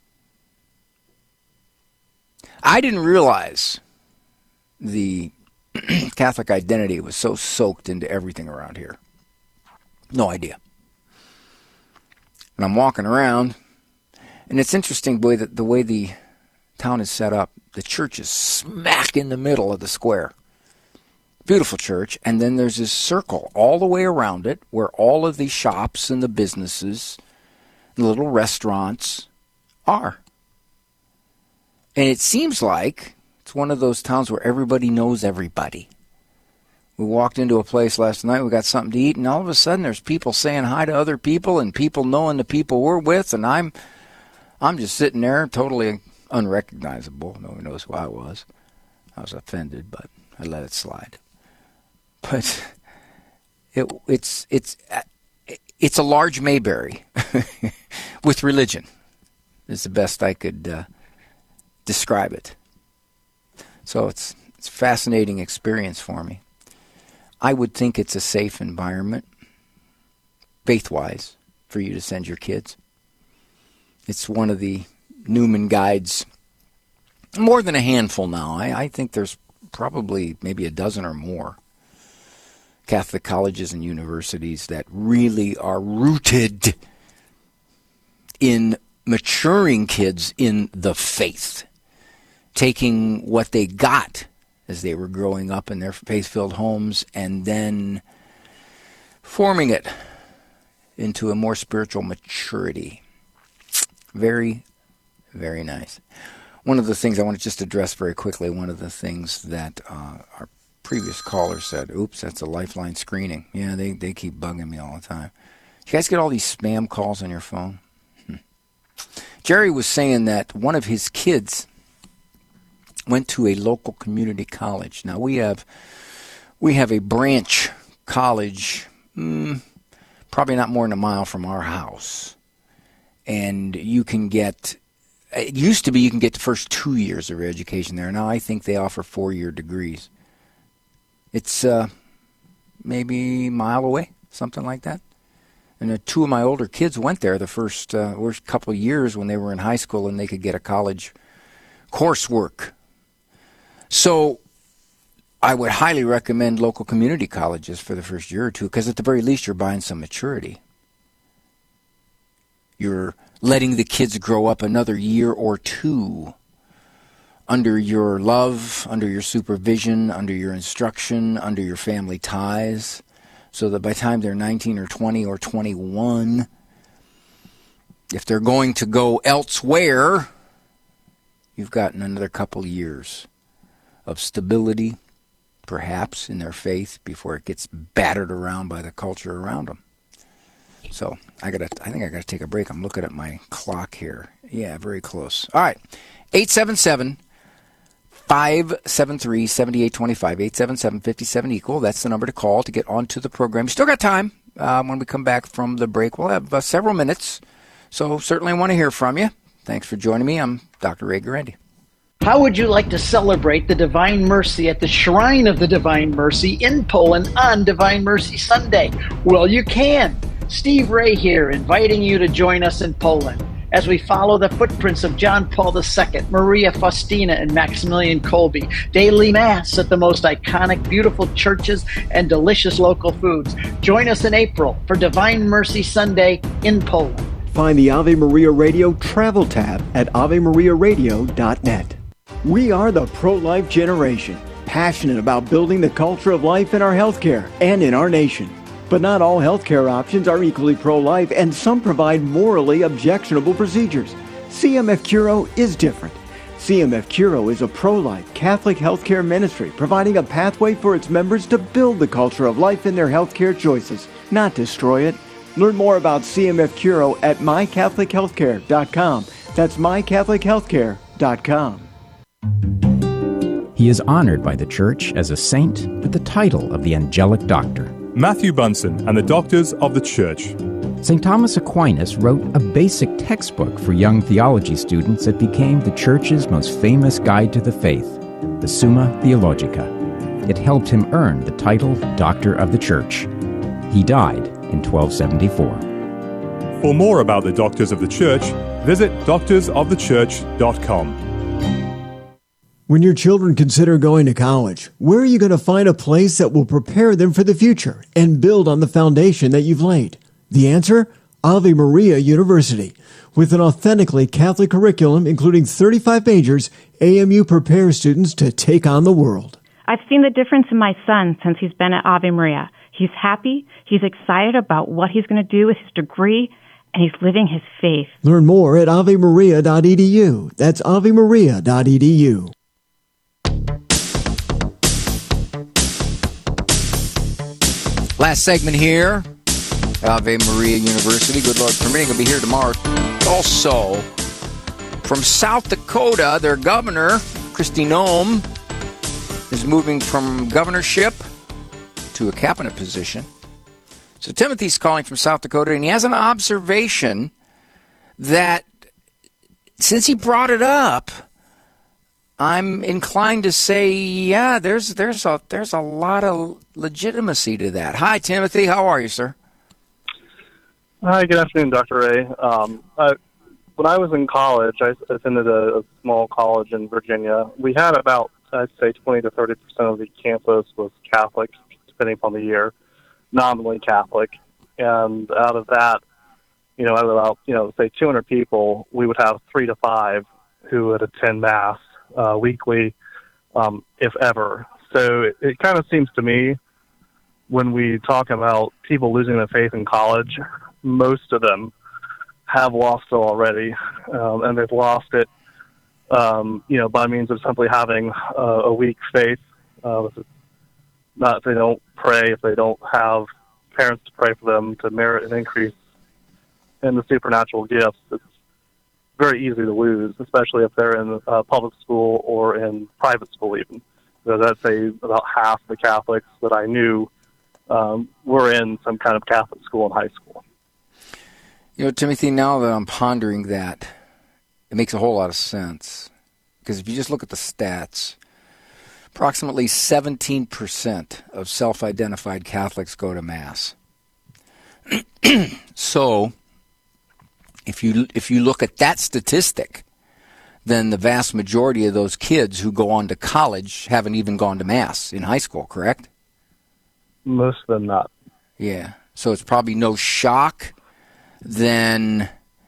B: I didn't realize the Catholic identity was so soaked into everything around here. No idea. And I'm walking around, and it's interesting the way that the way the town is set up. The church is smack in the middle of the square. Beautiful church, and then there's this circle all the way around it where all of the shops and the businesses, the little restaurants are. And it seems like it's one of those towns where everybody knows everybody. We walked into a place last night, we got something to eat, and all of a sudden there's people saying hi to other people and people knowing the people we're with, and I'm I'm just sitting there totally unrecognizable. Nobody knows who I was. I was offended, but I let it slide. But it, it's it's it's a large Mayberry with religion. Is the best I could uh, describe it. So it's it's a fascinating experience for me. I would think it's a safe environment, faith-wise, for you to send your kids. It's one of the Newman Guides, more than a handful now. I, I think there's probably maybe a dozen or more Catholic colleges and universities that really are rooted in maturing kids in the faith, taking what they got as they were growing up in their faith-filled homes and then forming it into a more spiritual maturity. Very, very nice. One of the things I want to just address very quickly, one of the things that uh, our previous caller said, oops, that's a Lifeline screening. Yeah, they, they keep bugging me all the time. You guys get all these spam calls on your phone? Hmm. Jerry was saying that one of his kids went to a local community college. Now, we have we have a branch college mm, probably not more than a mile from our house. And you can get, it used to be you can get the first two years of your education there. Now I think they offer four-year degrees. It's uh, maybe a mile away, something like that. And uh, two of my older kids went there the first, uh, first couple of years when they were in high school and they could get a college coursework. So I would highly recommend local community colleges for the first year or two because at the very least you're buying some maturity. You're letting the kids grow up another year or two under your love, under your supervision, under your instruction, under your family ties, so that by the time they're nineteen or twenty or twenty-one, if they're going to go elsewhere, you've gotten another couple years of stability, perhaps, in their faith before it gets battered around by the culture around them. So I gotta, I think I gotta take a break. I'm looking at my clock here. Yeah, very close. All right, eight seven seven, five seven three, seven eight two five, eight seven seven, five seven equal. That's the number to call to get onto the program. You still got time. Um, when we come back from the break, we'll have uh, several minutes. So certainly want to hear from you. Thanks for joining me. I'm Doctor Ray Guarendi.
S: How would you like to celebrate the Divine Mercy at the Shrine of the Divine Mercy in Poland on Divine Mercy Sunday? Well, you can. Steve Ray here, inviting you to join us in Poland as we follow the footprints of John Paul the Second, Maria Faustina, and Maximilian Kolbe. Daily Mass at the most iconic, beautiful churches and delicious local foods. Join us in April for Divine Mercy Sunday in Poland.
H: Find the Ave Maria Radio travel tab at ave maria radio dot net. We are the pro-life generation, passionate about building the culture of life in our healthcare and in our nation. But not all healthcare options are equally pro-life, and some provide morally objectionable procedures. C M F Curo is different. C M F Curo is a pro-life Catholic healthcare ministry providing a pathway for its members to build the culture of life in their healthcare choices, not destroy it. Learn more about C M F Curo at my catholic healthcare dot com. That's my catholic healthcare dot com.
T: He is honored by the Church as a saint with the title of the Angelic Doctor.
U: Matthew Bunson and the Doctors of the Church.
T: Saint Thomas Aquinas wrote a basic textbook for young theology students that became the Church's most famous guide to the faith, the Summa Theologica. It helped him earn the title Doctor of the Church. He died in twelve seventy-four.
U: For more about the Doctors of the Church, visit doctors of the church dot com.
H: When your children consider going to college, where are you going to find a place that will prepare them for the future and build on the foundation that you've laid? The answer? Ave Maria University. With an authentically Catholic curriculum, including thirty-five majors, A M U prepares students to take on the world.
C: I've seen the difference in my son since he's been at Ave Maria. He's happy, he's excited about what he's going to do with his degree, and he's living his faith.
H: Learn more at ave maria dot e d u. That's ave maria dot e d u.
B: Last segment here. Ave Maria University. Good Lord permitting, will be here tomorrow. Also, from South Dakota, their governor, Kristi Noem, is moving from governorship to a cabinet position. So Timothy's calling from South Dakota, and he has an observation that since he brought it up, I'm inclined to say, yeah, there's there's a there's a lot of legitimacy to that. Hi, Timothy. How are you, sir?
V: Hi, good afternoon, Doctor Ray. Um, I, when I was in college, I attended a, a small college in Virginia. We had about, I'd say, twenty to thirty percent of the campus was Catholic, depending upon the year, nominally Catholic. And out of that, you know, out of about, you know, say two hundred people, we would have three to five who would attend Mass uh, weekly, um, if ever. So it, it kind of seems to me, when we talk about people losing their faith in college, most of them have lost it already, um, and they've lost it, um, you know, by means of simply having uh, a weak faith. Uh, not if they don't pray, if they don't have parents to pray for them to merit an increase in the supernatural gifts. It's very easy to lose, especially if they're in uh, public school or in private school even. Because I'd say about half the Catholics that I knew um, were in some kind of Catholic school in high school.
B: You know, Timothy, now that I'm pondering that, it makes a whole lot of sense. Because if you just look at the stats, approximately seventeen percent of self-identified Catholics go to Mass. So, if you if you look at that statistic, then the vast majority of those kids who go on to college haven't even gone to Mass in high school, correct?
V: Most of them not.
B: Yeah. So it's probably no shock then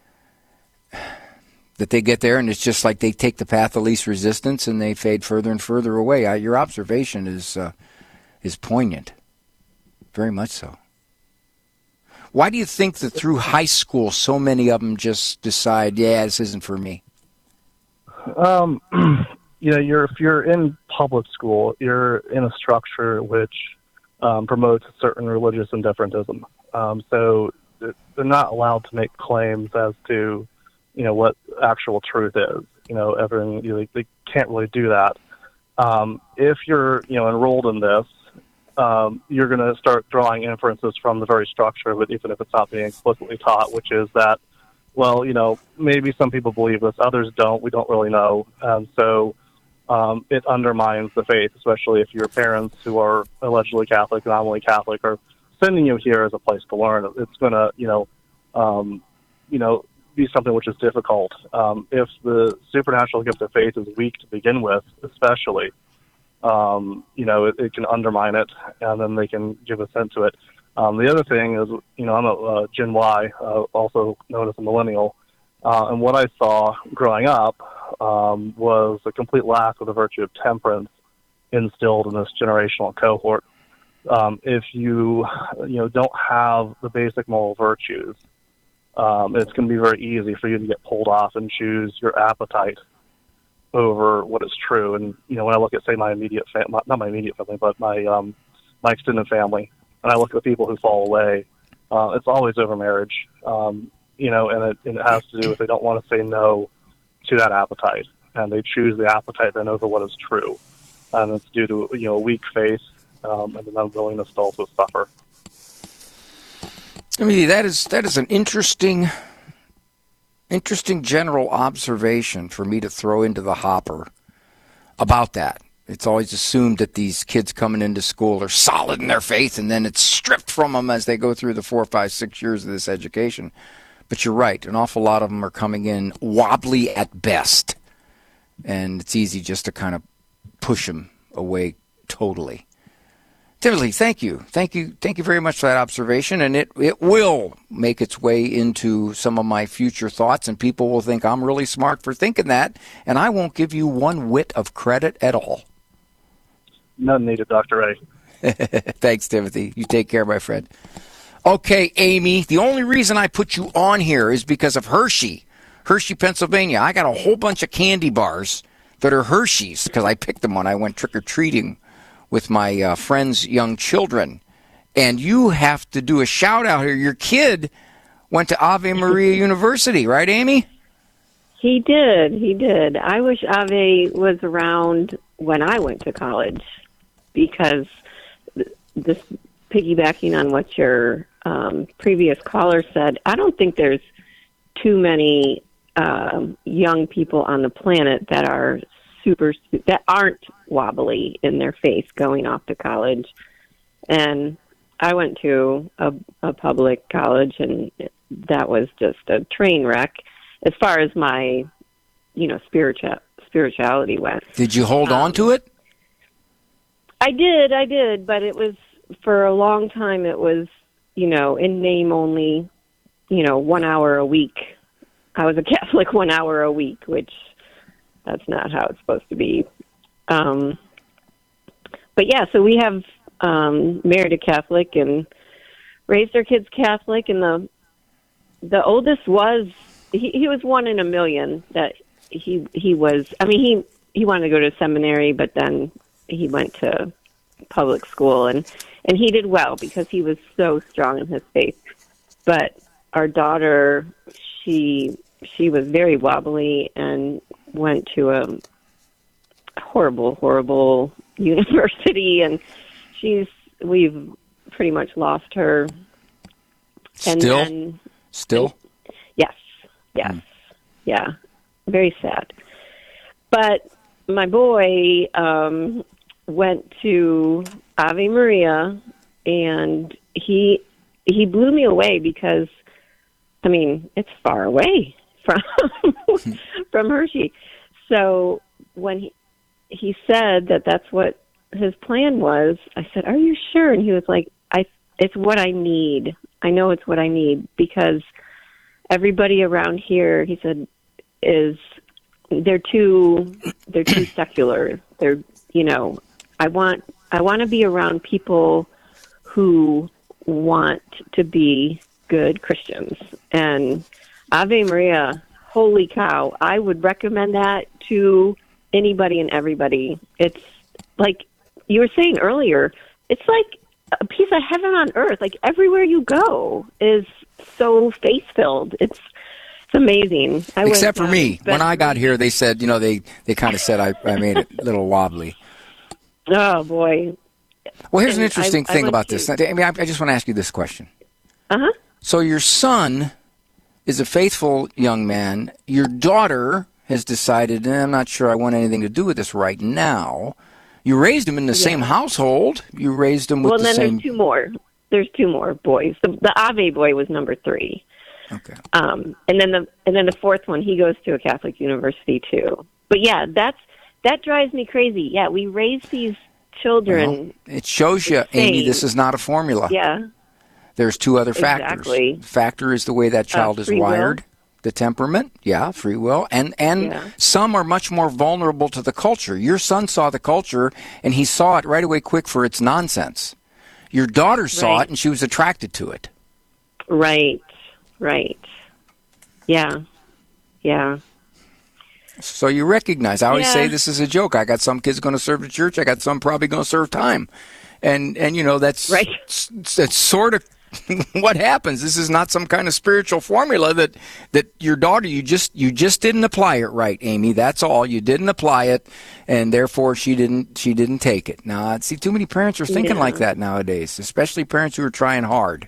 B: that they get there and it's just like they take the path of least resistance and they fade further and further away. Uh, your observation is uh, is poignant. Very much so. Why do you think that through high school so many of them just decide, yeah, this isn't for me?
V: Um, you know, you're if you're in public school, you're in a structure which um, promotes a certain religious indifferentism. Um, so they're not allowed to make claims as to, you know, what actual truth is. You know, everything, you know, they can't really do that. Um, if you're, you know, enrolled in this, um, you're going to start drawing inferences from the very structure of it, even if it's not being explicitly taught, which is that, well, you know, maybe some people believe this, others don't. We don't really know. And so um, it undermines the faith, especially if your parents who are allegedly Catholic, nominally Catholic, are sending you here as a place to learn. It's going to, you know, um, you know, be something which is difficult. Um, if the supernatural gift of faith is weak to begin with, especially, um, you know, it, it can undermine it, and then they can give assent to it. Um, the other thing is, you know, I'm a uh, Gen Y, uh, also known as a millennial, uh, and what I saw growing up um, was a complete lack of the virtue of temperance instilled in this generational cohort. Um, if you, you know, don't have the basic moral virtues, um, it's going to be very easy for you to get pulled off and choose your appetite over what is true. And, you know, when I look at, say, my immediate family, not my immediate family, but my um, my extended family, and I look at the people who fall away, uh, it's always over marriage, um, you know, and it, and it has to do with they don't want to say no to that appetite, and they choose the appetite then over what is true. And it's due to, you know, a weak faith um, and an unwillingness to also suffer.
B: I mean, that is that is an interesting, interesting general observation for me to throw into the hopper about that. it's always assumed that these kids coming into school are solid in their faith, and then it's stripped from them as they go through the four, five, six years of this education. But you're right. An awful lot of them are coming in wobbly at best. And it's easy just to kind of push them away totally. Timothy, thank you. Thank you. Thank you very much for that observation. And it, it will make its way into some of my future thoughts, and people will think I'm really smart for thinking that, and I won't give you one whit of credit at all.
V: None needed, Doctor Ray.
B: Thanks, Timothy. You take care, my friend. Okay, Amy, the only reason I put you on here is because of Hershey. Hershey, Pennsylvania. I got a whole bunch of candy bars that are Hershey's because I picked them when I went trick-or-treating with my uh, friends' young children. And you have to do a shout-out here. Your kid went to Ave Maria University, right, Amy?
D: He did. He did. I wish Ave was around when I went to college because this piggybacking on what your um, previous caller said, I don't think there's too many um, young people on the planet that are super, that aren't wobbly in their faith going off to college. And I went to a, a public college, and that was just a train wreck as far as my, you know, spiritual spirituality went.
B: Did you hold um, on to it?
D: I did, I did, but it was, for a long time, it was, you know, in name only, you know, one hour a week. I was a Catholic one hour a week, which that's not how it's supposed to be. Um, but yeah, so we have um, married a Catholic and raised our kids Catholic, and the the oldest was he, he was one in a million that he he was. I mean, he he wanted to go to seminary, but then he went to public school, and and he did well because he was so strong in his faith. But our daughter, she she was very wobbly and went to a horrible, horrible university, and she's we've pretty much lost her. And
B: Still?
D: then,
B: Still?
D: and, yes, yes, mm. yeah, very sad. But my boy um, went to Ave Maria, and he he blew me away because, I mean, it's far away from from Hershey. So when he he said that that's what his plan was, I said, "Are you sure?" And he was like, "I it's what I need. I know it's what I need because everybody around here," he said, "is they're too they're too secular. They're, you know, I want I want to be around people who want to be good Christians." And Ave Maria, holy cow, I would recommend that to anybody and everybody. It's like you were saying earlier, it's like a piece of heaven on earth. Like everywhere you go is so faith-filled. It's it's amazing. I
B: Except
D: went,
B: for me.
D: um,
B: When I got here, they said, you know, they, they kind of said I, I made it a little wobbly.
D: Oh, boy.
B: Well, here's
D: And
B: an interesting
D: I- I
B: thing
D: went
B: about
D: to-
B: this. I mean, I, I just want to ask you this question.
D: Uh-huh.
B: So your son is a faithful young man. Your daughter has decided, eh, I'm not sure I want anything to do with this right now. You raised him in the
D: Yeah.
B: same household. You raised him with
D: Well,
B: the
D: then
B: same...
D: there's two more. There's two more boys. The, the Ave boy was number three.
B: Okay.
D: Um, and then the and then the fourth one, he goes to a Catholic university too. But yeah, that's that drives me crazy. Yeah, we raise these children.
B: Well, it shows you, Amy,
D: insane.
B: this is not a formula.
D: Yeah.
B: There's two other factors.
D: Exactly.
B: Factor is the way that child
D: Uh,
B: is
D: free will.
B: wired, the temperament, yeah, free will, and and
D: Yeah.
B: some are much more vulnerable to the culture. Your son saw the culture, and he saw it right away quick for its nonsense. Your daughter saw
D: Right.
B: it, and she was attracted to it.
D: Right. Right. Yeah. Yeah.
B: So you recognize. I always
D: Yeah.
B: say this is a joke. I got some kids going to serve the church. I got some probably going to serve time, and and you know that's
D: right.
B: That's sort of what happens. This is not some kind of spiritual formula that that your daughter you just you just didn't apply it right, Amy. That's all. You didn't apply it, and therefore she didn't she didn't take it. Now, I see too many parents are thinking
D: Yeah.
B: like that nowadays, especially parents who are trying hard.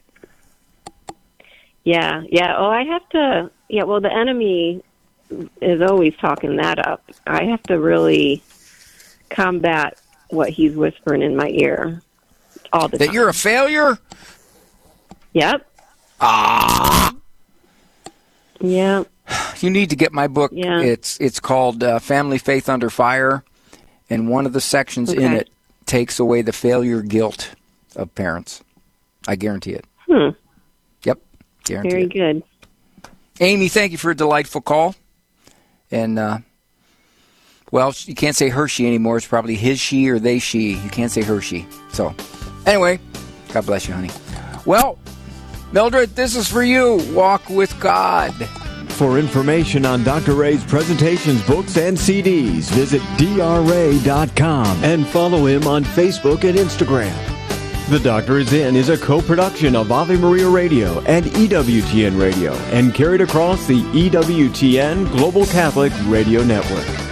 D: Yeah. Yeah. Oh, I have to. Yeah. Well, the enemy is always talking that up. I have to really combat what he's whispering in my ear all the
B: That
D: time.
B: you're a failure?
D: Yep.
B: Ah.
D: Yeah.
B: You need to get my book.
D: Yeah.
B: It's it's called uh, Family Faith Under Fire, and one of the sections in
D: Okay.
B: it takes away the failure guilt of parents. I guarantee it.
D: Hmm.
B: Yep. Guarantee
D: Very
B: it.
D: good.
B: Amy, thank you for a delightful call. And, uh, well, you can't say Hershey anymore. It's probably his, she, or they, she. You can't say Hershey. So, anyway, God bless you, honey. Well, Mildred, this is for you. Walk with God.
H: For information on Doctor Ray's presentations, books, and C Ds, visit D R ray dot com and follow him on Facebook and Instagram. The Doctor Is In is a co-production of Ave Maria Radio and E W T N Radio and carried across the E W T N Global Catholic Radio Network.